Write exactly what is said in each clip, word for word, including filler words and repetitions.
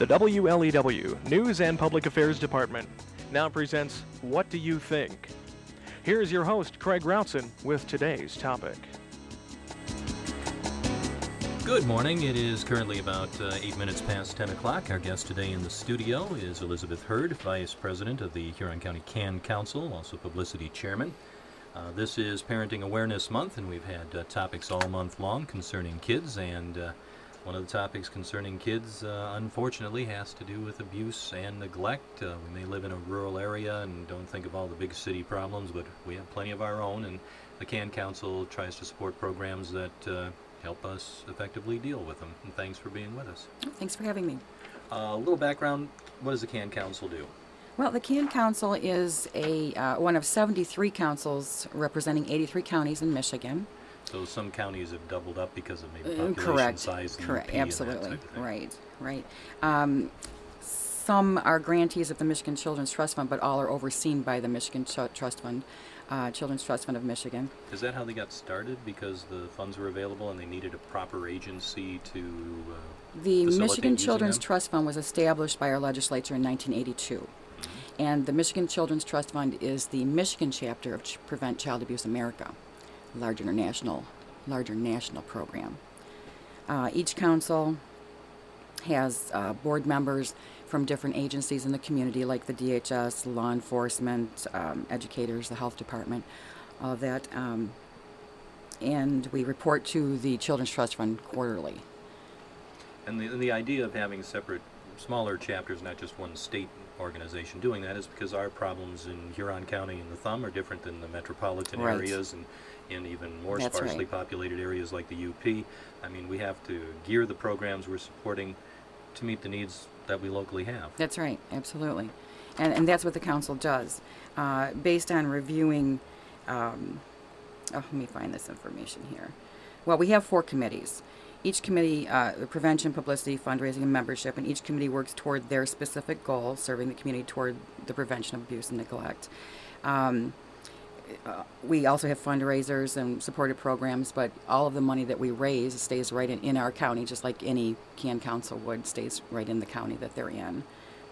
The W L E W News and Public Affairs Department now presents What Do You Think? Here's your host, Craig Routson, with today's topic. Good morning. It is currently about uh, eight minutes past ten o'clock. Our guest today in the studio is Elizabeth Hurd, Vice President of the Huron County Can Council, also Publicity Chairman. Uh, this is Parenting Awareness Month, and we've had uh, topics all month long concerning kids, and uh, one of the topics concerning kids, uh, unfortunately, has to do with abuse and neglect. Uh, we may live in a rural area and don't think of all the big city problems, but we have plenty of our own, and the Can Council tries to support programs that uh, help us effectively deal with them. And thanks for being with us. Thanks for having me. Uh, a little background, what does the Can Council do? Well, the Can Council is a uh, one of seventy-three councils representing eighty-three counties in Michigan. So some counties have doubled up because of maybe Uh, population correct. size and Correct. U P and that Absolutely. type of thing. Right. Right. Um, some are grantees of the Michigan Children's Trust Fund, but all are overseen by the Michigan Ch- Trust Fund, uh, Children's Trust Fund of Michigan. Is that how they got started? Because the funds were available and they needed a proper agency to uh, The facilitate Michigan using Children's them? Trust Fund was established by our legislature in nineteen eighty-two. And the Michigan Children's Trust Fund is the Michigan chapter of Ch- Prevent Child Abuse America, a large international, larger national program. Uh, each council has uh, board members from different agencies in the community, like the D H S, law enforcement, um, educators, the health department, all of that. Um, and we report to the Children's Trust Fund quarterly. And the, and the idea of having separate, smaller chapters, not just one state organization doing that, is because our problems in Huron County and the Thumb are different than the metropolitan Right. areas and in even more That's sparsely right. populated areas like the U P. I mean, we have to gear the programs we're supporting to meet the needs that we locally have. That's right, absolutely. And and that's what the council does. Uh, based on reviewing, um, oh, let me find this information here. Well, we have four committees. Each committee, uh, prevention, publicity, fundraising, and membership, and each committee works toward their specific goal, serving the community toward the prevention of abuse and neglect. Um, uh, we also have fundraisers and supported programs, but all of the money that we raise stays right in, in our county, just like any Can Council would, stays right in the county that they're in.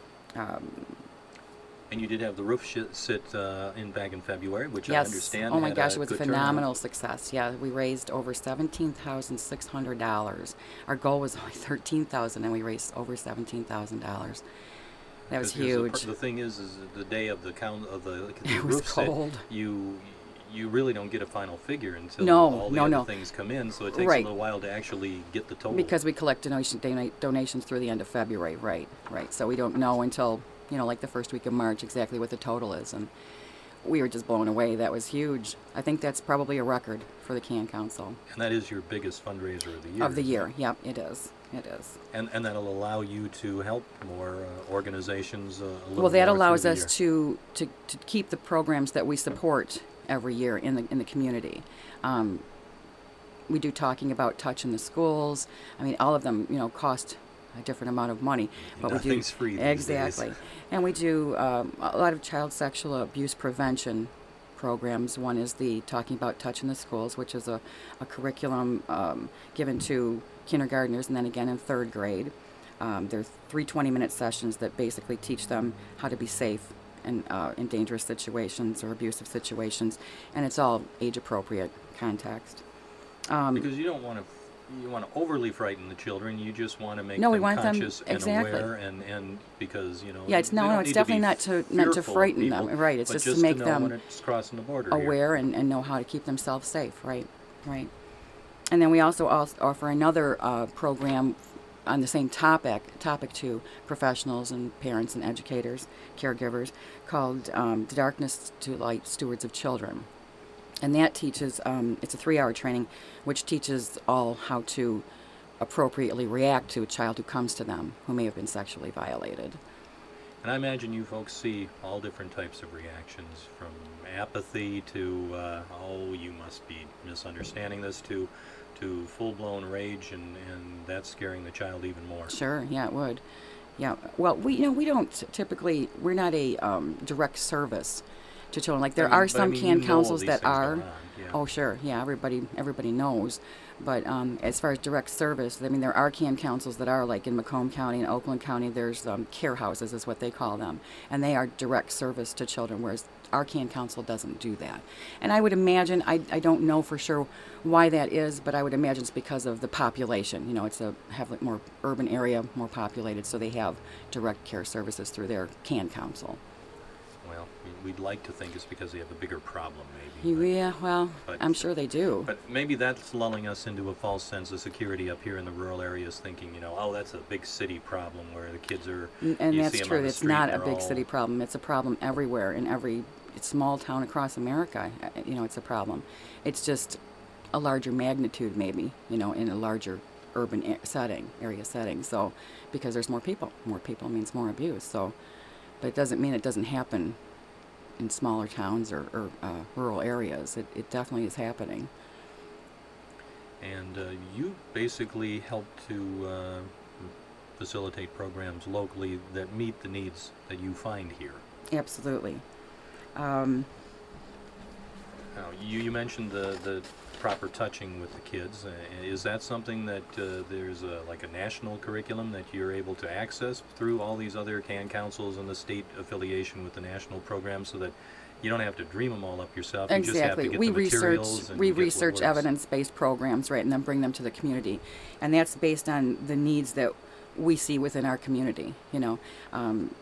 Um, And you did have the roof sh- sit uh, in back in February, which yes. I understand Oh my had gosh, a it was a good turnout. phenomenal success. Yeah, we raised over seventeen thousand six hundred dollars. Our goal was only thirteen thousand dollars, and we raised over seventeen thousand dollars. That was Because the huge. par- The thing is, is the day of the count of the, like, the It was roof sit, cold. you you really don't get a final figure until No, all the no, other no. things come in. So it takes Right. a little while to actually get the total. Because we collect donation, donate, donations through the end of February, right, right. So we don't know until, you know, like the first week of March exactly what the total is. And we were just blown away. That was huge. I think that's probably a record for the Can Council. and that is your biggest fundraiser of the year. Of the isn't year, it? yep, it is. It is. And and that'll allow you to help more uh, organizations. Uh, a little Well, that more allows through the us year. to, to, to keep the programs that we support every year in the in the community. Um, we do talking about touch in the schools. I mean, all of them, you know, cost a different amount of money, but we do Nothing's free these exactly. days. And we do um, a lot of child sexual abuse prevention programs. One is the Talking About Touch in the Schools, which is a, a curriculum um, given to kindergartners and then again in third grade. Um, they're three twenty-minute sessions that basically teach them how to be safe in, uh, in dangerous situations or abusive situations, and it's all age-appropriate context. Um, Because you don't want to you want to overly frighten the children. You just want to make No, we them want them- conscious and exactly. aware, and, and because you know. Yeah, it's they no, don't no, need it's to definitely be not to meant to fearful of frighten people, them, right? It's but just, just to make know them when it's crossing the border here. aware and, and know how to keep themselves safe, right? Right. And then we also als- offer another uh, program on the same topic, topic to professionals and parents and educators, caregivers, called um, The Darkness to Light Stewards of Children. And that teaches, um, it's a three-hour training, which teaches all how to appropriately react to a child who comes to them who may have been sexually violated. And I imagine you folks see all different types of reactions, from apathy to, uh, oh, you must be misunderstanding this, to to full-blown rage, and, and that's scaring the child even more. Sure, yeah, it would. Yeah, well, we you know we don't typically, we're not a um, direct service to children. Like there I mean, are but I some mean, can you know all councils these that things go are. on, yeah. Oh, sure, yeah, everybody everybody knows. But um, as far as direct service, I mean, there are can councils that are like in Macomb County and Oakland County. There's um, care houses, is what they call them, and they are direct service to children, whereas our can council doesn't do that. And I would imagine, I, I don't know for sure why that is, but I would imagine it's because of the population. You know, it's a heavily more urban area, more populated, so they have direct care services through their can council. Well, we- we'd like to think it's because they have a bigger problem, maybe. but- Yeah, well, but- I'm sure they do. But maybe that's lulling us into a false sense of security up here in the rural areas, thinking, you know, oh, that's a big city problem where the kids are. N- And you that's see 'em true. on the It's street not and a they're big all- city problem. It's a problem everywhere in every small town across America. Uh, You know, it's a problem. It's just a larger magnitude, maybe. You know, in a larger urban a- setting, area setting. So, because there's more people. More people means more abuse. So, but it doesn't mean it doesn't happen in smaller towns or, or uh, rural areas. It, it definitely is happening. And uh, you basically help to uh, facilitate programs locally that meet the needs that you find here. Absolutely. Um, Now, you, you mentioned the, the proper touching with the kids. Uh, is that something that uh, there's a, like a national curriculum that you're able to access through all these other can councils and the state affiliation with the national program, so that you don't have to dream them all up yourself? You just have to Exactly. get We the research materials and we get what research works. evidence-based programs, right, and then bring them to the community, and that's based on the needs that we see within our community. You know, um,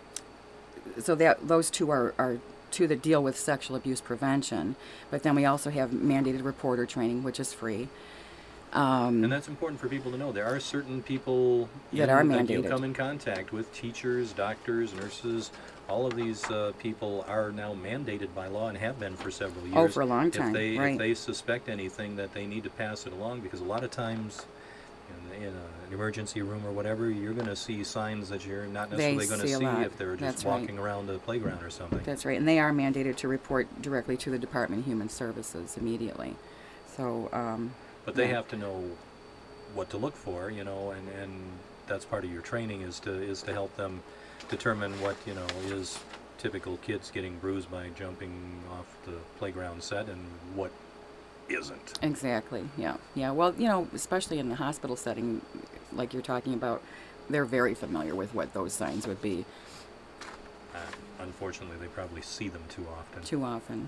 so that those two are, are two that deal with sexual abuse prevention. But then we also have mandated reporter training, which is free. Um, And that's important for people to know. There are certain people That in- are that you mandated. come in contact with, teachers, doctors, nurses. All of these uh, people are now mandated by law and have been for several years. Oh, for a long time, If they, right. if they suspect anything, that they need to pass it along, because a lot of times in, in a, an emergency room or whatever, you're going to see signs that you're not They necessarily going to see a see lot. if they're just That's right. walking around the playground or something. That's right, and they are mandated to report directly to the Department of Human Services immediately. So, um, But they yeah. have to know what to look for, you know, and, and that's part of your training, is to is to help them determine what, you know, is typical kids getting bruised by jumping off the playground set and what isn't. Exactly, yeah. Yeah, well, you know, especially in the hospital setting, like you're talking about, they're very familiar with what those signs would be Uh, unfortunately, they probably see them too often. too often.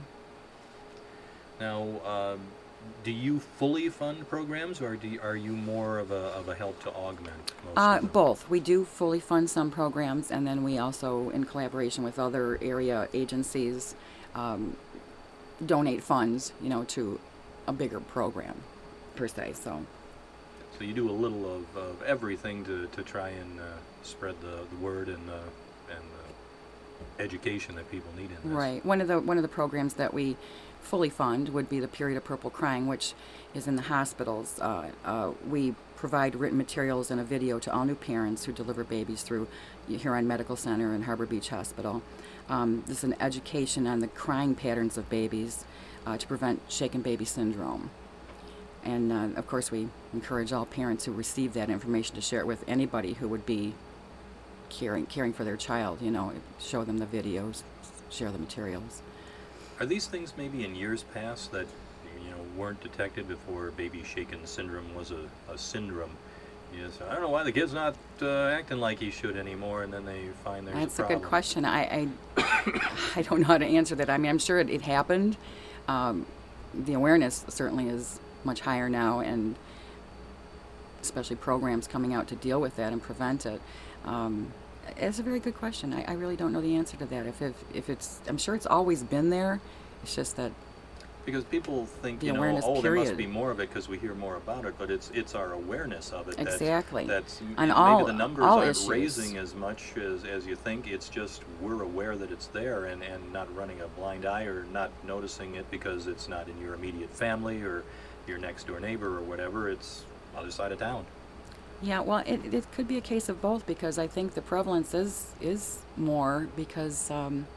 Now, um, do you fully fund programs, or do you, are you more of a, of a help to augment most Uh, of them? both. We do fully fund some programs, and then we also, in collaboration with other area agencies, um, donate funds, you know, to a bigger program, per se, so. So you do a little of, of everything to, to try and uh, spread the, the word and the, and the education that people need in this. Right. One of the one of the programs that we fully fund would be the Period of Purple Crying, which is in the hospitals. Uh, uh, we provide written materials and a video to all new parents who deliver babies through Huron Medical Center and Harbor Beach Hospital. Um, this is an education on the crying patterns of babies uh, to prevent shaken baby syndrome. And uh, of course, we encourage all parents who receive that information to share it with anybody who would be caring caring for their child. You know, show them the videos, share the materials. Are these things maybe in years past that, you know, weren't detected before baby shaken syndrome was a, a syndrome? Yes, I don't know why the kid's not uh, acting like he should anymore, and then they find there's That's a a problem. good question. I I, I don't know how to answer that. I mean, I'm sure it, it happened. Um, the awareness certainly is much higher now, and especially programs coming out to deal with that and prevent it. Um, it's a very good question. I, I really don't know the answer to that. If, if if it's, I'm sure it's always been there. It's just that Because people think, The you know, awareness oh, there must period. be more of it because we hear more about it, but it's it's our awareness of it. That's, Exactly. That's On maybe all- the numbers all aren't issues. raising as much as, as you think. It's just we're aware that it's there, and, and not running a blind eye or not noticing it because it's not in your immediate family or your next door neighbor or whatever. It's other side of town. Yeah, well, it, it could be a case of both, because I think the prevalence is is more because, um,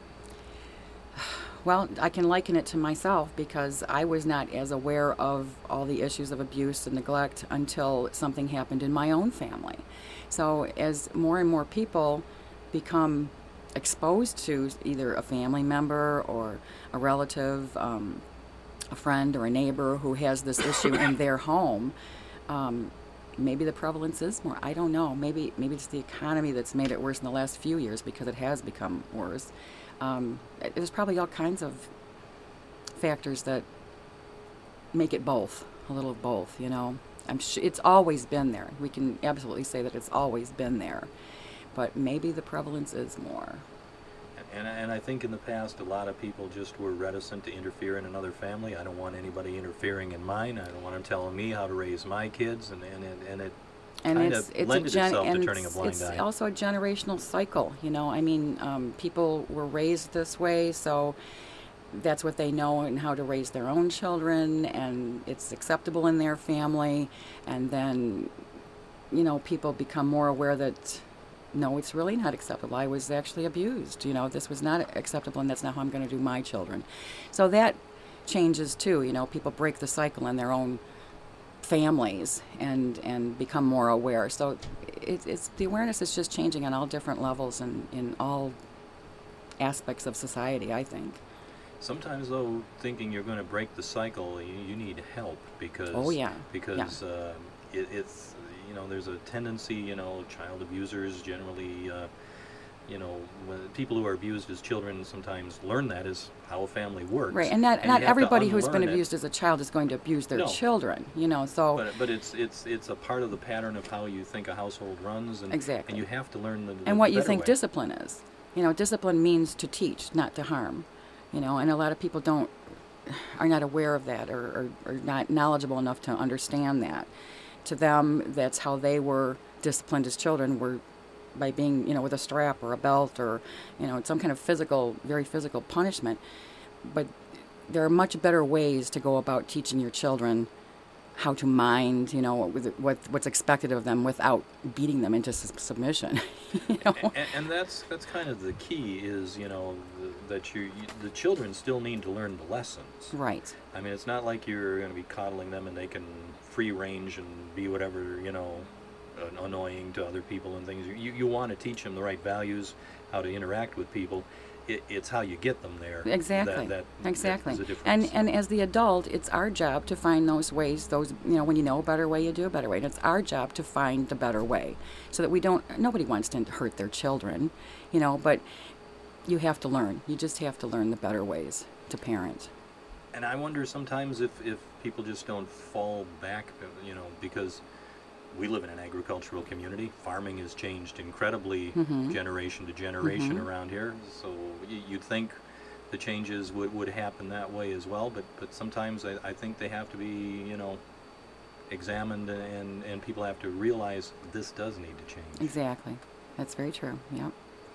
well, I can liken it to myself, because I was not as aware of all the issues of abuse and neglect until something happened in my own family. So as more and more people become exposed to either a family member or a relative, um, a friend or a neighbor who has this issue in their home, um, maybe the prevalence is more. I don't know. Maybe maybe it's the economy that's made it worse in the last few years because it has become worse. Um, it- there's probably all kinds of factors that make it both, a little of both, you know. I'm sure it's always been there. We can absolutely say that it's always been there. But maybe the prevalence is more. And, and I think in the past, a lot of people just were reticent to interfere in another family. I don't want anybody interfering in mine. I don't want them telling me how to raise my kids, and and it, and it And kind it's of it's a lended gen- itself and to turning a it's, blind it's eye. also a generational cycle. You know, I mean, um, people were raised this way, so that's what they know and how to raise their own children, and it's acceptable in their family. And then, you know, people become more aware that no, it's really not acceptable. I was actually abused. You know, this was not acceptable, and that's not how I'm going to do my children. So that changes too. You know, people break the cycle in their own families and and become more aware. So it, it's the awareness is just changing on all different levels and in all aspects of society, I think. Sometimes, though, thinking you're going to break the cycle, you, you need help because Oh, yeah. because uh, it, it's you know there's a tendency, you know, child abusers generally, uh, you know, when people who are abused as children sometimes learn that is how a family works. Right, and not you not have to everybody who's been unlearn it. abused as a child is going to abuse their No. children. You know, so But but it's it's it's a part of the pattern of how you think a household runs, and Exactly. and you have to learn the, the and what you better think way. discipline is. You know, discipline means to teach, not to harm. You know, and a lot of people don't are not aware of that or, or, or not knowledgeable enough to understand that. To them, that's how they were disciplined as children, were by being, you know, with a strap or a belt or, you know, some kind of physical, very physical punishment. But there are much better ways to go about teaching your children how to mind, you know, what, what what's expected of them without beating them into sub- submission. you know? And, and that's that's kind of the key is, you know, the, that you, you the children still need to learn the lessons. Right. I mean, it's not like you're going to be coddling them and they can free range and be whatever, you know, an- annoying to other people and things. You you want to teach them the right values, how to interact with people. It, it's how you get them there. Exactly. That, that, exactly. That is a and difference. and as the adult, it's our job to find those ways. Those you know, when you know a better way, you do a better way. And it's our job to find the better way, so that we don't. Nobody wants to hurt their children, you know. But you have to learn. You just have to learn the better ways to parent. And I wonder sometimes if, if people just don't fall back, you know, because we live in an agricultural community. Farming has changed incredibly Mhm. generation to generation Mhm. around here. So y- you'd think the changes would, would happen that way as well. But, but sometimes I, I think they have to be, you know, examined and, and people have to realize this does need to change. Exactly. That's very true. Yep.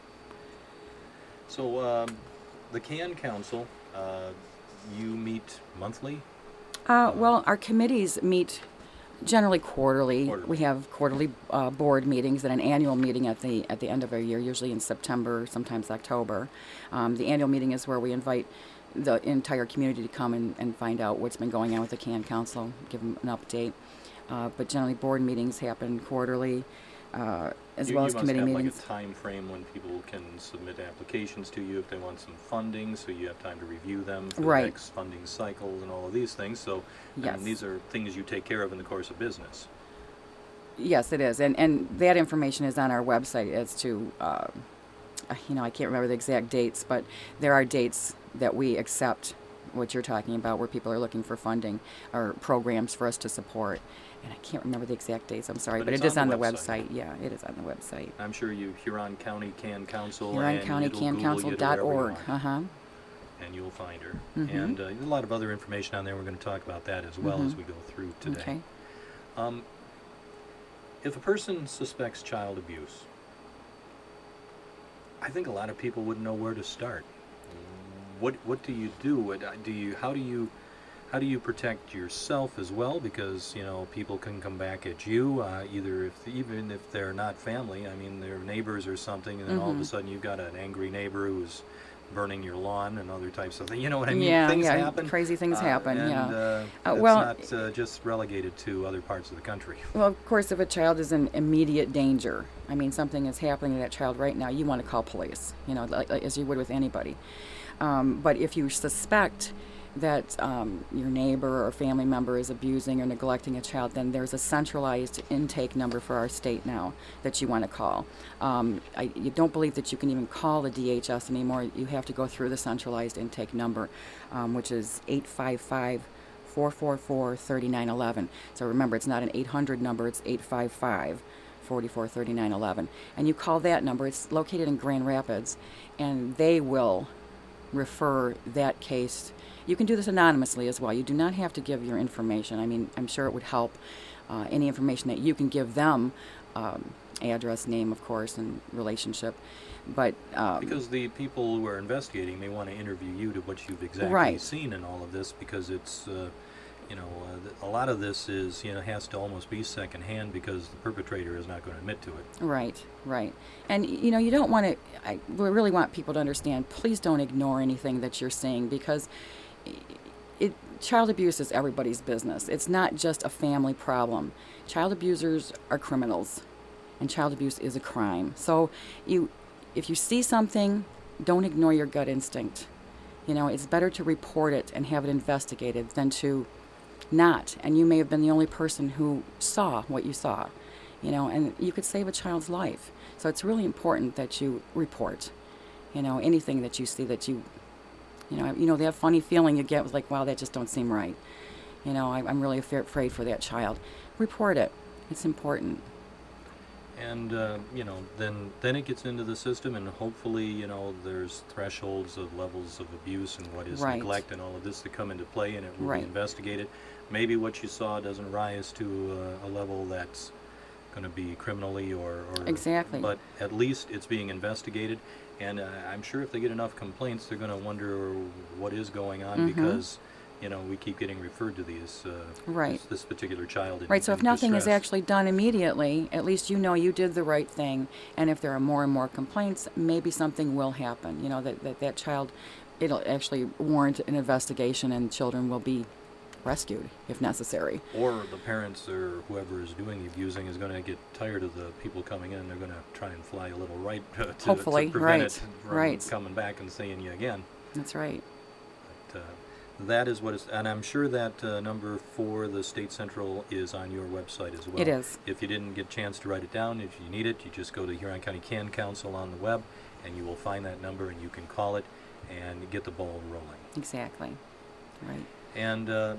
So um, the CAN Council, uh, you meet monthly? Uh, well, our committees meet generally quarterly. Quarterly. We have quarterly uh, board meetings and an annual meeting at the at the end of our year, usually in September, sometimes October. Um, the annual meeting is where we invite the entire community to come and, and find out what's been going on with the CAN Council, give them an update. Uh, but generally, board meetings happen quarterly, uh, as You- well as committee You must have meetings. like a time frame when people can submit applications to you if they want some funding, so you have time to review them for Right. the next funding cycles and all of these things. So I mean, Yes. these are things you take care of in the course of business. Yes, it is, and and that information is on our website as to, uh, you know, I can't remember the exact dates, but there are dates that we accept what you're talking about, where people are looking for funding or programs for us to support. And I can't remember the exact dates. I'm sorry, But but, it's it is on on the the website. website. Yeah, it is on the website. I'm sure you Huron County CAN Council Huron and County it'll Can Google Council you to dot wherever you org. want, Uh huh. and you'll find her. Mhm. And uh, there's a lot of other information on there. We're going to talk about that as well as Mhm. we go through today. Okay. Um, if a person suspects child abuse, I think a lot of people wouldn't know where to start. What what do you do? What, uh, do you how do you how do you protect yourself as well? Because you know people can come back at you uh, either if even if they're not family. I mean, they're neighbors or something, and then all of a Mhm. sudden you've got an angry neighbor who's burning your lawn and other types of things. You know what I mean? Yeah, things yeah, happen. crazy things uh, happen, and, yeah. Uh, Uh, it's well- not uh, just relegated to other parts of the country. Well, of course, if a child is in immediate danger, I mean, something is happening to that child right now, you want to call police, you know, like, like, as you would with anybody. Um, but if you suspect that um, your neighbor or family member is abusing or neglecting a child, then there's a centralized intake number for our state now that you want to call. Um, I you don't believe that you can even call the D H S anymore. You have to go through the centralized intake number, um, which is eight five five, four four four, three nine one one. So remember, it's not an eight hundred number, it's eight five five, four four three nine one one. And you call that number, it's located in Grand Rapids, and they will refer that case. You can do this anonymously as well. You do not have to give your information. I mean, I'm sure it would help uh, any information that you can give them, um, address, name, of course, and relationship. But um, Because the people who are investigating, they want to interview you to what you've exactly Right. seen in all of this, because it's, uh, you know, uh, th- a lot of this is, you know, has to almost be secondhand because the perpetrator is not going to admit to it. Right, right. And, you know, you don't want to, I we really want people to understand, please don't ignore anything that you're seeing, because it, child abuse is everybody's business. It's not just a family problem. Child abusers are criminals, and child abuse is a crime. So you, if you see something, don't ignore your gut instinct. You know, it's better to report it and have it investigated than to not. And you may have been the only person who saw what you saw, you know, and you could save a child's life. So it's really important that you report, you know, anything that you see that you, you know, you know, that funny feeling you get was like, wow, that just don't seem right. You know, I, I'm really afraid afraid for that child. Report it. It's important. And, uh, you know, then then it gets into the system, and hopefully, you know, there's thresholds of levels of abuse and what is Right. neglect and all of this to come into play, and it will Right. be investigated. Maybe what you saw doesn't rise to uh, a level that's going to be criminally or, or... Exactly. But at least it's being investigated, and uh, I'm sure if they get enough complaints, they're going to wonder what is going on, Mhm. because, you know, we keep getting referred to these, uh, Right. this, this particular child in Right, so if in nothing is distress. actually done immediately, at least you know you did the right thing. And if there are more and more complaints, maybe something will happen. You know, that that, that child, it'll actually warrant an investigation, and children will be rescued if necessary. Or the parents or whoever is doing the abusing is going to get tired of the people coming in. They're going to try and fly a little right uh, to, Hopefully, to prevent right, it from right. coming back and seeing you again. That's right. But, uh, that is what is, and I'm sure that uh, number for the State Central is on your website as well. It is. If you didn't get a chance to write it down, if you need it, you just go to Huron County Can Council on the web, and you will find that number, and you can call it and get the ball rolling. Exactly. Right. And uh,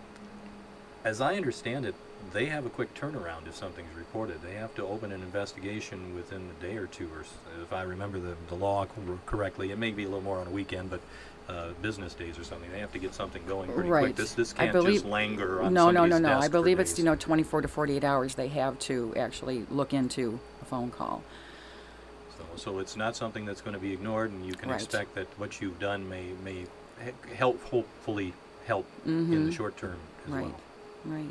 as I understand it, they have a quick turnaround if something's reported. They have to open an investigation within a day or two, or s- if I remember the, the law cor- correctly. It may be a little more on a weekend, but uh, business days or something. They have to get something going pretty Right. quick. This this I can't believe- just linger on No, no, somebody's no, no. desk I for believe it's, days. you know, twenty-four to forty-eight hours they have to actually look into a phone call. So, so it's not something that's going to be ignored, and you can Right. expect that what you've done may may he- help, hopefully help in the Mhm. short term as Right. well. Right.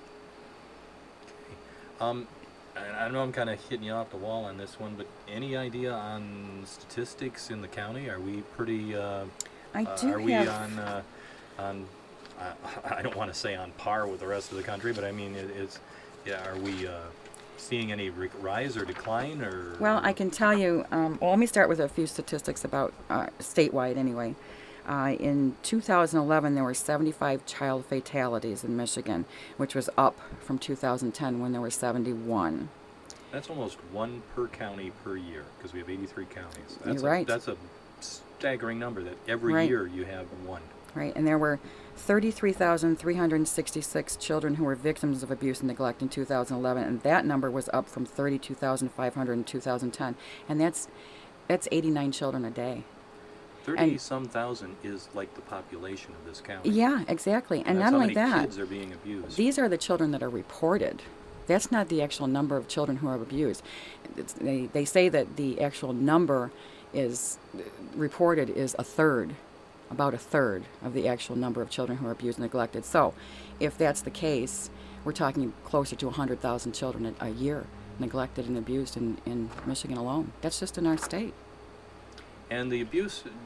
Um, and I know I'm kind of hitting you off the wall on this one, but any idea on statistics in the county? Are we pretty? Uh, I uh, do are we have. on? Uh, on? Uh, I don't want to say on par with the rest of the country, but I mean, it, it's. Yeah, are we uh, seeing any re- rise or decline, or? Well, I can tell you, um, well, let me start with a few statistics about uh, statewide anyway. Uh, in two thousand eleven, there were seventy-five child fatalities in Michigan, which was up from two thousand ten when there were seventy-one. That's almost one per county per year, because we have eighty-three counties. You're That's right. A, that's a staggering number. That every Right. year you have one. Right, and there were thirty-three thousand three hundred sixty-six children who were victims of abuse and neglect in two thousand eleven, and that number was up from thirty-two thousand five hundred in two thousand ten, and that's that's eighty-nine children a day. Thirty some thousand is like the population of this county. Yeah, exactly, and That's not how only many that, kids are being abused. these are the children that are reported. That's not the actual number of children who are abused. It's, they they say that the actual number is reported is a third, about a third of the actual number of children who are abused and neglected. So, if that's the case, we're talking closer to one hundred thousand children a, a year neglected and abused in, in Michigan alone. That's just in our state. And the abuse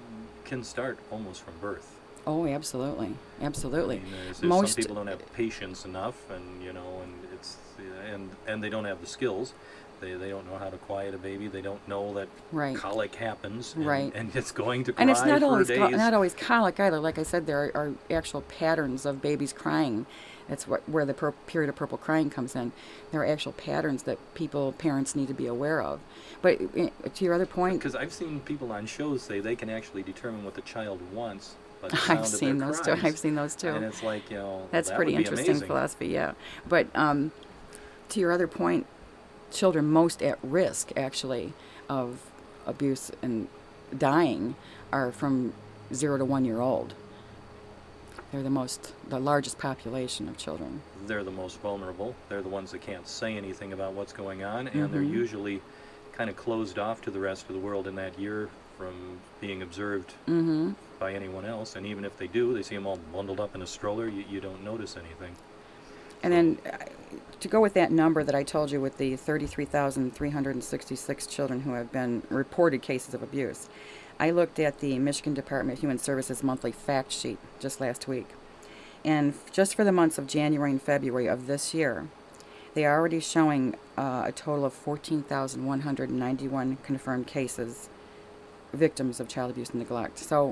can start almost from birth. Oh, absolutely, absolutely. I mean, there's, there's Most some people don't have patience enough, and you know, and it's and and they don't have the skills. They they don't know how to quiet a baby. They don't know that Right. colic happens, and, Right. and it's going to cry And it's not for always days. co- not always colic either. Like I said, there are, are actual patterns of babies crying. That's what where the pur- period of purple crying comes in. There are actual patterns that people, parents, need to be aware of. But uh, to your other point, Because I've seen people on shows say they can actually determine what the child wants by the sound I've of seen their those too. cries. I've seen those too. And it's like, you know, That's that pretty would be interesting amazing. philosophy, yeah. But um, to your other point, children most at risk, actually, of abuse and dying are from zero to one year old. They're the most, the largest population of children. They're the most vulnerable. They're the ones that can't say anything about what's going on, and they're Mhm. usually kind of closed off to the rest of the world in that year from being observed Mm-hmm. by anyone else. And even if they do, they see them all bundled up in a stroller, you, you don't notice anything. And then uh, to go with that number that I told you with the thirty-three thousand three hundred sixty-six children who have been reported cases of abuse, I looked at the Michigan Department of Human Services monthly fact sheet just last week. And f- just for the months of January and February of this year, they are already showing uh, a total of fourteen thousand one hundred ninety-one confirmed cases, victims of child abuse and neglect. So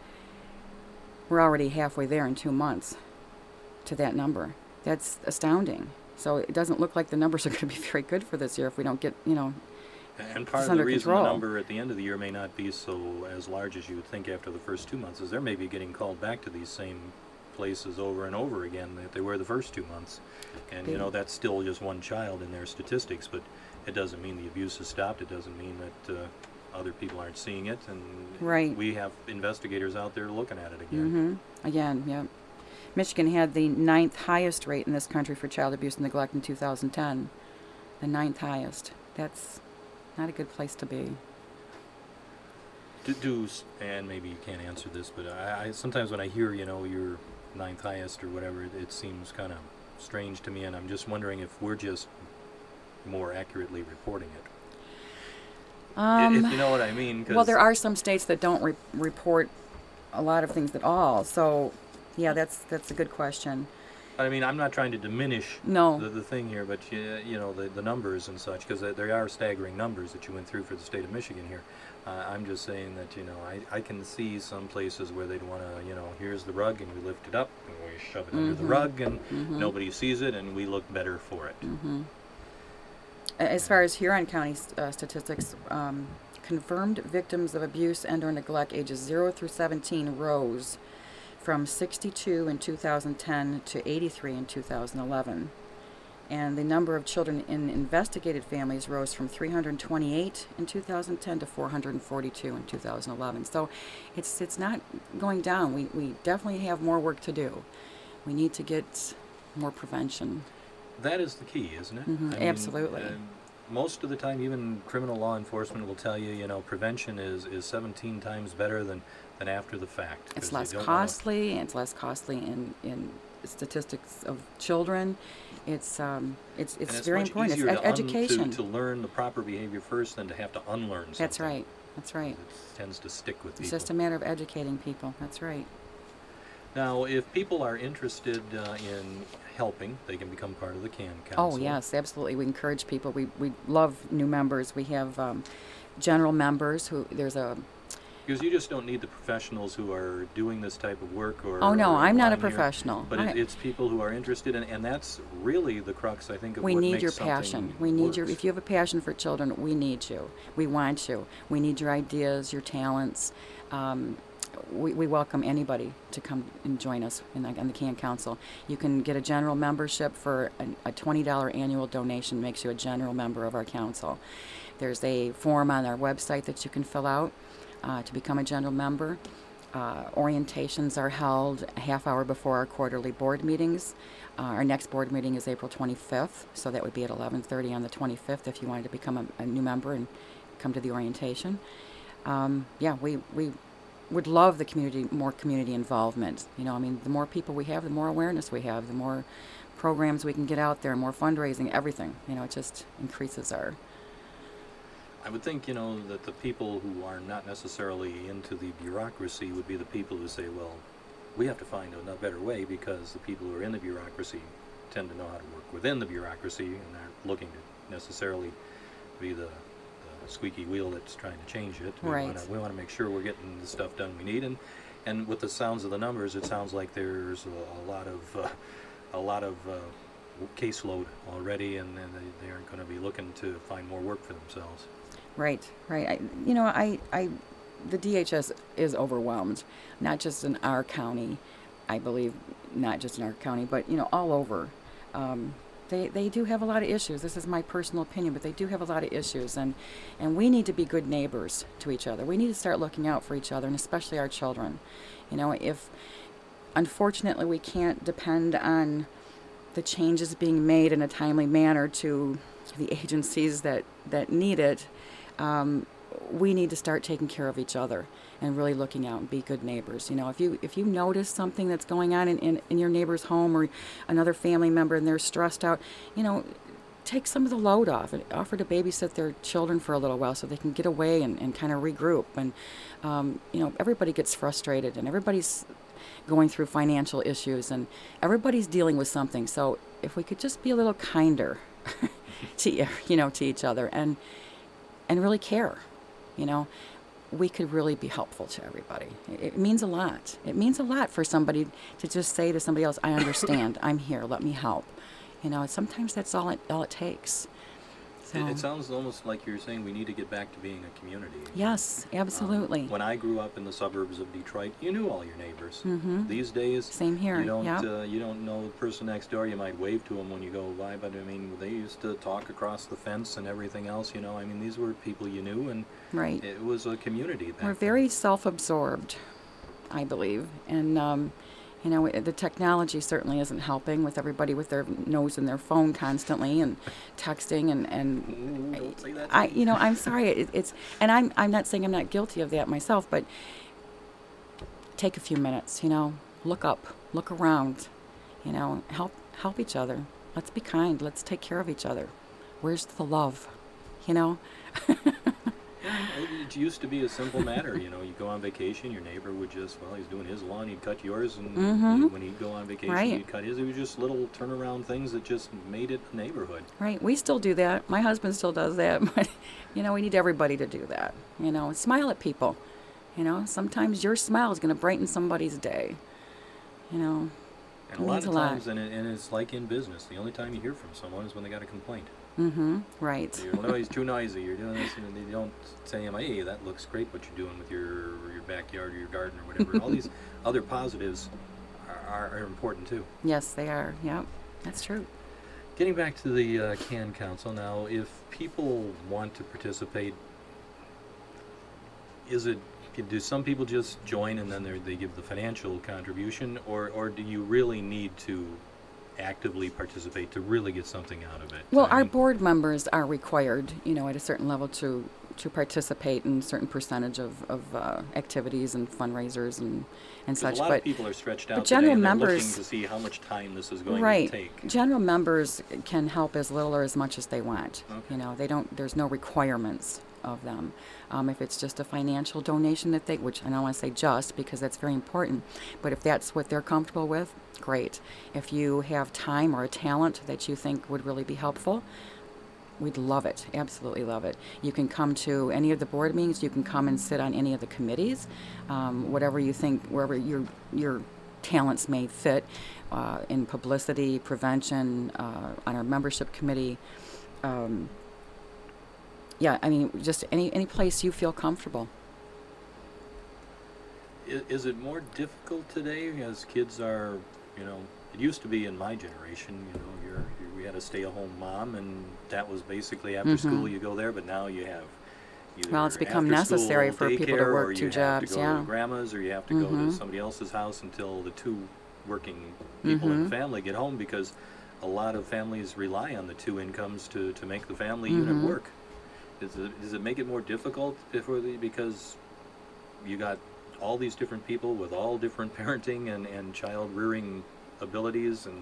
we're already halfway there in two months to that number. That's astounding. So it doesn't look like the numbers are going to be very good for this year if we don't get, you know, And It's part of the under reason control. the number at the end of the year may not be so as large as you would think after the first two months is they're maybe getting called back to these same places over and over again that they were the first two months. And, you know, that's still just one child in their statistics, but it doesn't mean the abuse has stopped. It doesn't mean that uh, other people aren't seeing it. And Right. we have investigators out there looking at it again. Mm-hmm. Again, yeah. Michigan had the ninth highest rate in this country for child abuse and neglect in two thousand ten. The ninth highest. That's not a good place to be. Do, do s- and maybe you can't answer this, but I, I sometimes when I hear, you know, you're ninth highest or whatever, it, it seems kind of strange to me, and I'm just wondering if we're just more accurately reporting it. I- Um, if you know what I mean. 'Cause well, there are some states that don't re- report a lot of things at all. So, yeah, that's that's a good question. I mean, I'm not trying to diminish No. the, the thing here, but you, you know, the, the numbers and such, because there are staggering numbers that you went through for the state of Michigan here. Uh, I'm just saying that, you know, I, I can see some places where they'd want to, you know, here's the rug and we lift it up and we shove it under the Mhm. rug and Mhm. nobody sees it and we look better for it. Mm-hmm. As far as Huron County uh, statistics, um, confirmed victims of abuse and or neglect ages zero through seventeen rose from sixty-two in two thousand ten to eighty-three in two thousand eleven. And the number of children in investigated families rose from three hundred twenty-eight in two thousand ten to four hundred forty-two in two thousand eleven. So it's it's not going down. We, we definitely have more work to do. We need to get more prevention. That is the key, isn't it? Mhm, I mean, absolutely. uh, most of the time, even criminal law enforcement will tell you, you know, prevention is, is seventeen times better than, than after the fact. 'cause It's you less don't wanna- costly, and it's less costly in, in statistics of children. It's um, it's it's and it's very much important. It's easier ed- to un- education. to, to learn the proper behavior first than to have to unlearn something. That's right. That's right. It tends to stick with It's people. just a matter of educating people. That's right. Now, if people are interested uh, in helping, they can become part of the CAN Oh Council. yes, absolutely. We encourage people. We we love new members. We have um, general members who there's a. Because you just don't need the professionals who are doing this type of work or... Oh no, or I'm not a on here, professional. But I- it, it's people who are interested, in, and that's really the crux, I think, of we what need makes your something passion. We need your. works. If you have a passion for children, we need you. We want you. We need your ideas, your talents. Um, we, we welcome anybody to come and join us in the, on the CAN Council. You can get a general membership for a, a twenty dollars annual donation. Makes you a general member of our council. There's a form on our website that you can fill out uh, to become a general member. Uh, orientations are held a half hour before our quarterly board meetings. Uh, our next board meeting is April twenty-fifth, so that would be at eleven thirty on the twenty-fifth if you wanted to become a, a new member and come to the orientation. Um, yeah, we, we would love the community, more community involvement. You know, I mean, the more people we have, the more awareness we have, the more programs we can get out there, more fundraising, everything. You know, it just increases our... I would think, you know, that the people who are not necessarily into the bureaucracy would be the people who say, well, we have to find a better way, because the people who are in the bureaucracy tend to know how to work within the bureaucracy and aren't looking to necessarily be the, the squeaky wheel that's trying to change it. We Right. wanna, we want to make sure we're getting the stuff done we need, and and with the sounds of the numbers, it sounds like there's a, a lot of uh, a lot of uh, caseload already, and, and they, they aren't going to be looking to find more work for themselves. Right, right. I, you know, I, I, the D H S is overwhelmed, not just in our county, I believe, not just in our county, but, you know, all over. Um, they, they do have a lot of issues. This is my personal opinion, but they do have a lot of issues, and, and we need to be good neighbors to each other. We need to start looking out for each other, and especially our children. You know, if, unfortunately, we can't depend on the changes being made in a timely manner to the agencies that, that need it, um, we need to start taking care of each other and really looking out and be good neighbors. You know, if you if you notice something that's going on in, in, in your neighbor's home or another family member and they're stressed out, you know, take some of the load off and offer to babysit their children for a little while so they can get away and, and kind of regroup. And, um, you know, everybody gets frustrated and everybody's going through financial issues and everybody's dealing with something. So if we could just be a little kinder to, you know, to each other and and really care, you know, we could really be helpful to everybody. It, it means a lot. It means a lot for somebody to just say to somebody else, I understand, I'm here, let me help. You know, sometimes that's all it, all it takes. So, It, it sounds almost like you're saying we need to get back to being a community. yes, absolutely. Um, when I grew up in the suburbs of Detroit, you knew all your neighbors. Mhm. These days, Same here, You don't. yeah. Uh, you don't know the person next door. You might wave to them when you go by, but I mean, they used to talk across the fence and everything else. You know, I mean, these were people you knew, and Right. it was a community. Back We're then. very self-absorbed, I believe, and um, you know it- the technology certainly isn't helping with everybody with their nose in their phone constantly and texting and and Ooh, don't say that to I me. you know I'm sorry it, it's and I'm I'm not saying I'm not guilty of that myself, but take a few minutes, you know, look up, look around, you know, help help each other. Let's be kind. Let's take care of each other. Where's the love, you know? It used to be a simple matter, you know. You go on vacation, your neighbor would just, well, he's doing his lawn, he'd cut yours, and Mhm. when he'd go on vacation, Right. he'd cut his. It was just little turnaround things that just made it a neighborhood. Right, we still do that. My husband still does that, but you know, we need everybody to do that. You know, smile at people. You know, sometimes your smile is going to brighten somebody's day. You know, And It a lot means of a lot. times, and, it, and it's like in business, the only time you hear from someone is when they got a complaint. mm-hmm. Right. You know, he's too noisy, you're doing this, and they don't say, hey, that looks great what you're doing with your your backyard or your garden or whatever. All these other positives are, are, are important too. Yes, they are. Yep, that's true. Getting back to the uh, CAN Council now, if people want to participate, is it, do some people just join and then they're- they give the financial contribution, or, or do you really need to actively participate to really get something out of it? Well, I our mean, board members are required, you know, at a certain level to to participate in a certain percentage of, of uh, activities and fundraisers and, and 'cause such. a lot but of people are stretched but out today, general and they're members- looking to see how much time this is going right. to take. General members can help as little or as much as they want. Okay. You know, they don't. There's no requirements of them. Um, if it's just a financial donation that they, which I don't want to say just because that's very important, but if that's what they're comfortable with, great. If you have time or a talent that you think would really be helpful, we'd love it. Absolutely love it. You can come to any of the board meetings. You can come and sit on any of the committees, um, whatever you think, wherever your your talents may fit, uh, in publicity, prevention, uh, on our membership committee. Um, yeah, I mean, just any any place you feel comfortable. Is, is it more difficult today as kids are, you know, it used to be in my generation, you know, you're, you we had a stay-at-home mom, and that was basically after Mhm. school you go there, but now you have either Well, it's become after-school necessary for people to daycare, work or two you have jobs, to go yeah. to grandma's, or you have to go to Mhm. somebody else's house until the two working people in Mhm. the family get home, because a lot of families rely on the two incomes to, to make the family unit Mhm. work. Does it, does it make it more difficult before the, because you got all these different people with all different parenting and, and child rearing abilities, and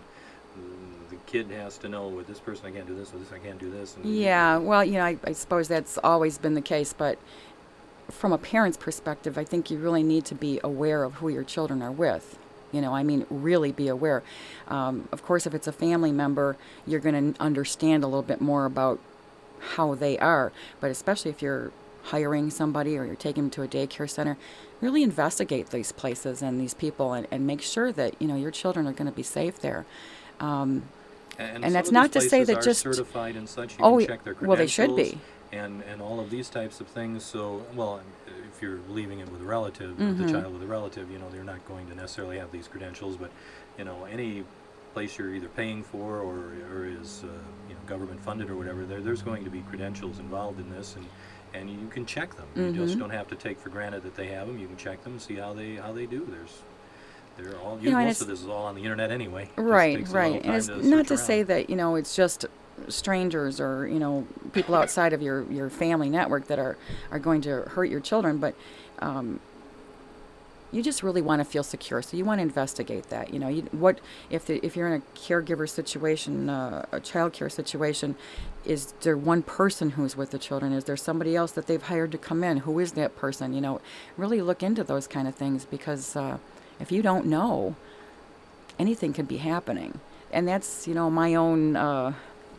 the kid has to know, with this person I can't do this, with this I can't do this. And Yeah, well, you know, I, I suppose that's always been the case, but from a parent's perspective, I think you really need to be aware of who your children are with. You know, I mean, really be aware. Um, of course, if it's a family member, you're going to understand a little bit more about how they are. But especially if you're hiring somebody or you're taking them to a daycare center, really investigate these places and these people and, and make sure that, you know, your children are going to be safe there. Um, And, And some that's of not these to say places that are just- certified and such. You Oh, can y- check their well, they should credentials be. And, and all of these types of things. So, well, if you're leaving it with a relative, Mhm. the child with a relative, you know, they're not going to necessarily have these credentials. But, you know, any place you're either paying for or, or is, uh, you know, government funded or whatever, there, there's going to be credentials involved in this. And, and you can check them. You just Mhm. don't have to take for granted that they have them. You can check them and see how they how they do. There's they're all You know, and most it's- of this is all on the internet anyway. It just Right, takes a little right. time And it's to not search to around. say that, you know, it's just strangers or, you know, people outside of your, your family network that are, are going to hurt your children, but um, you just really want to feel secure. So you want to investigate that. You know, you, what if the, if you're in a caregiver situation, uh, a child care situation, is there one person who's with the children? Is there somebody else that they've hired to come in? Who is that person? You know, really look into those kind of things because uh, if you don't know, anything could be happening. And that's, you know, my own, uh,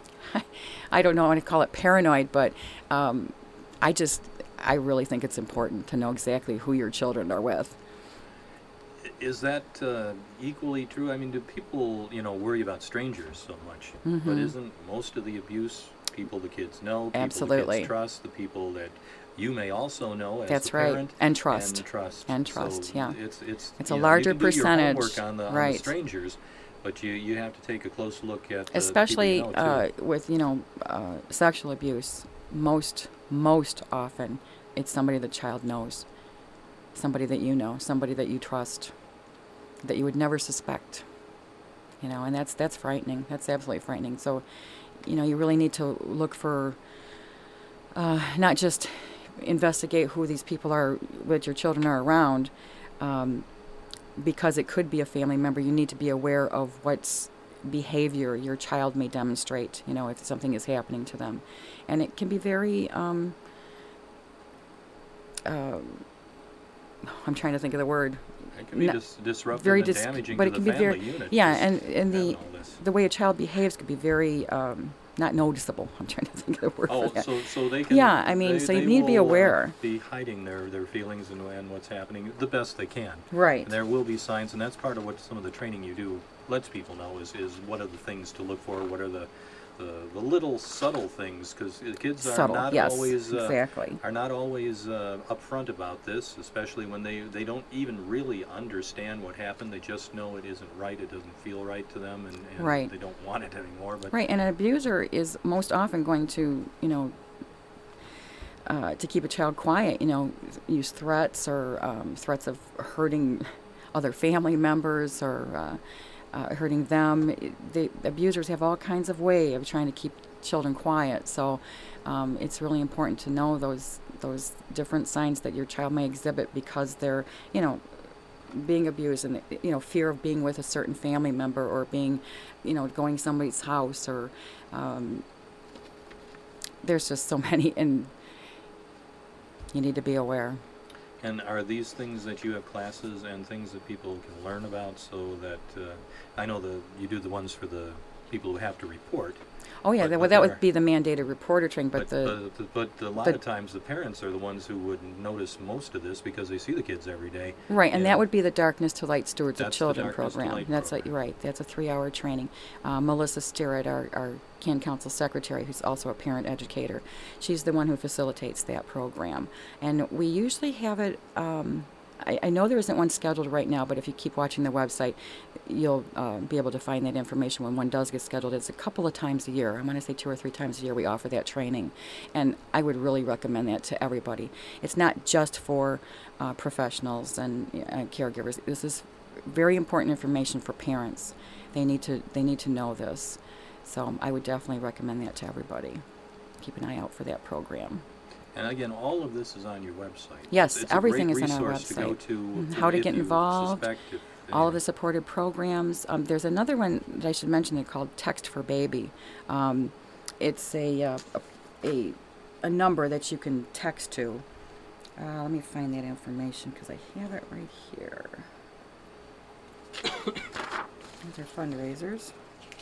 I don't know how to call it paranoid, but um, I just, I really think it's important to know exactly who your children are with. Is that uh, equally true? I mean, do people, you know, worry about strangers so much? But Mhm. isn't most of the abuse people the kids know, people the Absolutely. kids trust, the people that you may also know as That's the right. parent? And trust. And trust. And trust, So yeah. It's, it's, It's you a know, larger you can do your percentage, homework on the, on the right. strangers, but you, you have to take a close look at the Especially people you know, uh, too. with, you know, uh, sexual abuse, most, most often it's somebody the child knows, somebody that you know, somebody that you trust, that you would never suspect, you know, and that's that's frightening. That's absolutely frightening. So, you know, you really need to look for, uh, not just investigate who these people are that your children are around, um, because it could be a family member. You need to be aware of what's behavior your child may demonstrate, you know, if something is happening to them. And it can be very, um, uh, I'm trying to think of the word. It can be not- dis- disruptive very and dis- damaging but to it can the be family very, unit. yeah, just and, and having the all this. the way a child behaves could be very, um, not noticeable. I'm trying to think of the word Oh, for that. so so they can. Yeah, I mean, they, so you they need to be will, uh, aware. be hiding their, their feelings and, and what's happening the best they can. Right. And there will be signs, and that's part of what some of the training you do lets people know is, is what are the things to look for, what are the the, the little subtle things, because kids are Subtle, not yes, always uh, exactly. are not always uh, upfront about this, especially when they they don't even really understand what happened. They just know it isn't right, it doesn't feel right to them, and, and Right. they don't want it anymore. But Right, and an abuser is most often going to, you know, uh, to keep a child quiet, you know, use threats or um, threats of hurting other family members or uh, uh, hurting them. It- The abusers have all kinds of way of trying to keep children quiet. So um, it's really important to know those those different signs that your child may exhibit because they're, you know, being abused and, you know, fear of being with a certain family member or being, you know, going to somebody's house or um, there's just so many, and you need to be aware. And are these things that you have classes and things that people can learn about so that, uh, I know the you do the ones for the people who have to report. Oh yeah, But- that, but well, that there- would be the mandated reporter training, but, the but, but, but a lot the- of times the parents are the ones who would notice most of this because they see the kids every day. right, and you that know. would be the Darkness to Light Stewards of That's the Children Darkness to program. Light That's a, program. right. That's a three-hour training. Uh, Melissa Sterrett, our, our Can Council secretary, who's also a parent educator, she's the one who facilitates that program, and we usually have it. Um, I, I know there isn't one scheduled right now, but if you keep watching the website, you'll uh, be able to find that information when one does get scheduled. It's a couple of times a year. I'm going to say two or three times a year we offer that training, and I would really recommend that to everybody. It's not just for uh, professionals and uh, caregivers. This is very important information for parents. They need to they need to know this. So I would definitely recommend that to everybody. Keep an eye out for that program. And again, all of this is on your website. Yes, it's, it's everything a great is on our resource to go website. to. Mhm. if How to if get you involved. Suspect if, all of the supported programs. Um, there's another one that I should mention. They're called Text for Baby. Um, it's a, uh, a a a number that you can text to. Uh, let me find that information because I have it right here. These are fundraisers.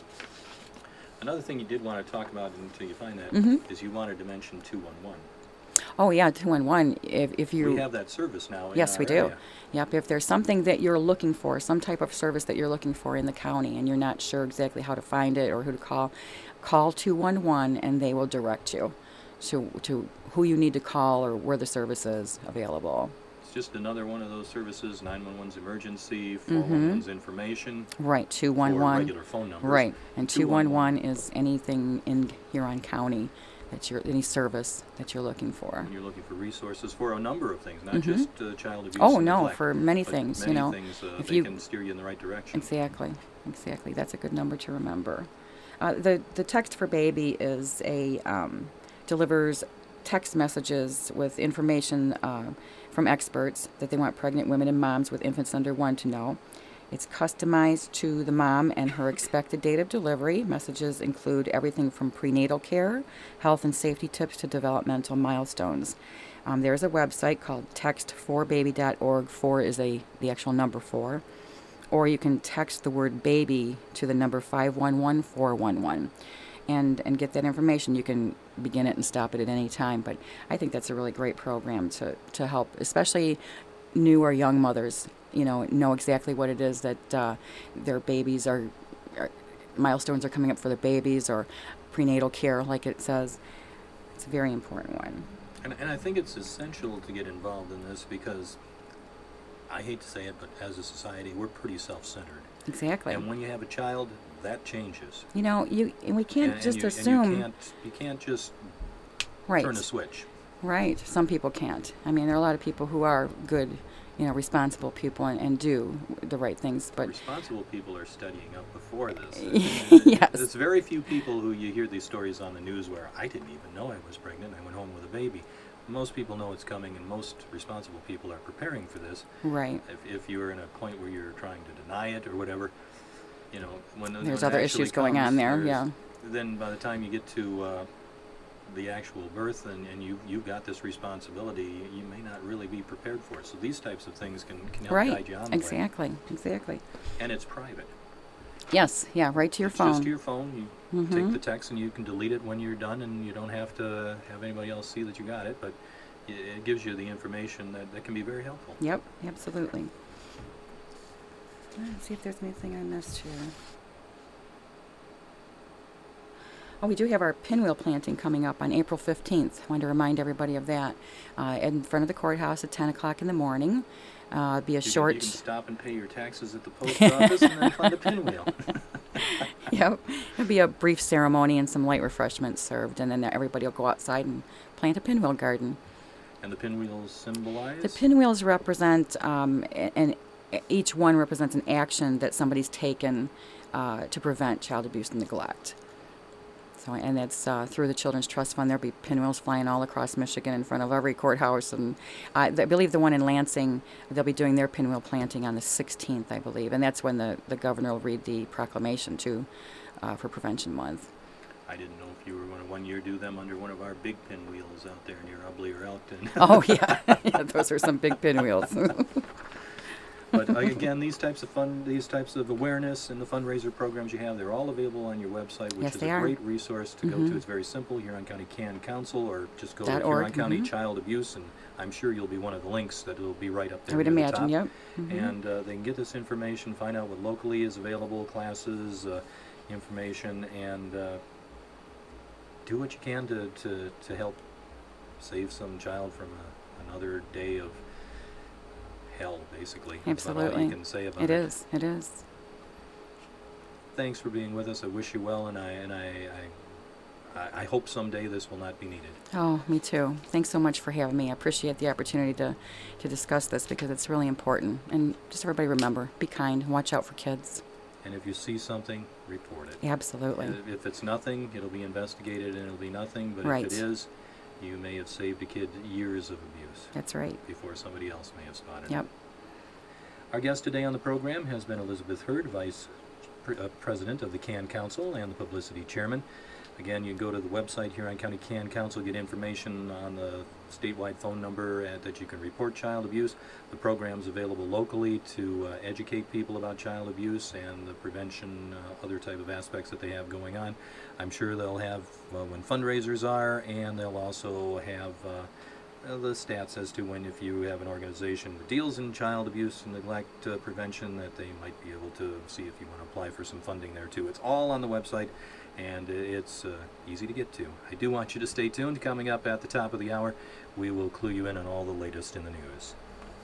Another thing you did want to talk about until you find that Mhm. is you wanted to mention two one one. Oh yeah, two one one. If if you We have that service now in yes, our we do. area. Yep. If there's something that you're looking for, some type of service that you're looking for in the county, and you're not sure exactly how to find it or who to call, call two one one, and they will direct you to to who you need to call or where the service is available. It's just another one of those services. nine one one's emergency, four one one's information. Right. Two Four one one. regular phone numbers. Right. And two one one two one one is anything in Huron County that you're any service that you're looking for. When you're looking for resources for a number of things, not just uh, child abuse. Oh and no, neglect, for many but things, many you know. things, uh, if they you can steer you in the right direction. Exactly, exactly. That's a good number to remember. Uh, the the Text for Baby is a um, delivers text messages with information uh, from experts that they want pregnant women and moms with infants under one to know. It's customized to the mom and her expected date of delivery. Messages include everything from prenatal care, health and safety tips to developmental milestones. Um, there's a website called text for baby dot org. Four is a the actual number four. Or you can text the word baby to the number five one one four one one and, and get that information. You can begin it and stop it at any time. But I think that's a really great program to, to help, especially new or young mothers, you know, know exactly what it is that uh, their babies are, are, milestones are coming up for their babies, or prenatal care, like it says. It's a very important one. And, and I think it's essential to get involved in this because, I hate to say it, but as a society, we're pretty self-centered. Exactly. And when you have a child, that changes. You know, you and we can't and, just and you, assume. And you can't, you can't just right. turn a switch. Right. Some people can't. I mean, there are a lot of people who are good, you know, responsible people and, and do the right things. But responsible people are studying up before this. Yes. There's very few people who you hear these stories on the news where I didn't even know I was pregnant. I went home with a baby. Most people know it's coming, and most responsible people are preparing for this. Right. If, if you're in a point where you're trying to deny it or whatever, you know, when There's when it other actually issues going comes, on there, there's- yeah. Then by the time you get to uh, the actual birth and, and you, you've got this responsibility, you, you may not really be prepared for it. So these types of things can, can help Right. guide you on the way. Exactly. Exactly. And it's private. Yes. Yeah. Right to your it's phone. just to your phone. You Mhm. take the text and you can delete it when you're done, and you don't have to have anybody else see that you got it. But it, it gives you the information that, that can be very helpful. Yep. Absolutely. Let's see if there's anything I missed here. Oh, we do have our pinwheel planting coming up on April fifteenth. I wanted to remind everybody of that. Uh, in front of the courthouse at ten o'clock in the morning. Uh, it'll be a You can- short... you can stop and pay your taxes at the post office and then find a pinwheel. Yep. It'll be a brief ceremony and some light refreshments served, and then everybody will go outside and plant a pinwheel garden. And the pinwheels symbolize? The pinwheels represent, um, a- and each one represents an action that somebody's taken uh, to prevent child abuse and neglect. So, and that's uh, through the Children's Trust Fund. There'll be pinwheels flying all across Michigan in front of every courthouse, and uh, I believe the one in Lansing, they'll be doing their pinwheel planting on the sixteenth, I believe, and that's when the, the governor will read the proclamation too, uh, for Prevention Month. I didn't know if you were going to one year do them under one of our big pinwheels out there near Ubley or Elkton. Oh yeah, yeah, those are some big pinwheels. But uh, again, these types of fun, these types of awareness and the fundraiser programs you have, they're all available on your website, which Yes, is they a are. great resource to go Mhm. to. It's very simple, Huron County Can Council, or just go Dot to org, Huron County mhm. Child Abuse, and I'm sure you'll be one of the links that will be right up there I would near the imagine, top. yep. Mhm. And uh, they can get this information, find out what locally is available, classes, uh, information, and uh, do what you can to, to, to help save some child from a, another day of hell, basically. That's about all Absolutely. you can say about It it. is, it is. Thanks for being with us. I wish you well, and I and I, I, I hope someday this will not be needed. Oh, me too. Thanks so much for having me. I appreciate the opportunity to, to discuss this because it's really important. And just everybody remember, be kind, watch out for kids. And if you see something, report it. Absolutely. If- If it's nothing, it'll be investigated and it'll be nothing. But Right. if it is, you may have saved a kid years of abuse That's right. before somebody else may have spotted Yep. it. Our guest today on the program has been Elizabeth Hurd, Vice Pre- uh, President of the Can Council and the Publicity Chairman. Again, you can go to the website, Huron County Can Council, get information on the statewide phone number uh, that you can report child abuse. The program's available locally to uh, educate people about child abuse and the prevention, uh, other type of aspects that they have going on. I'm sure they'll have uh, when fundraisers are, and they'll also have uh, the stats as to when, if you have an organization that deals in child abuse and neglect uh, prevention, that they might be able to see if you want to apply for some funding there too. It's all on the website, and it's uh, easy to get to. I do want you to stay tuned. Coming up at the top of the hour, we will clue you in on all the latest in the news.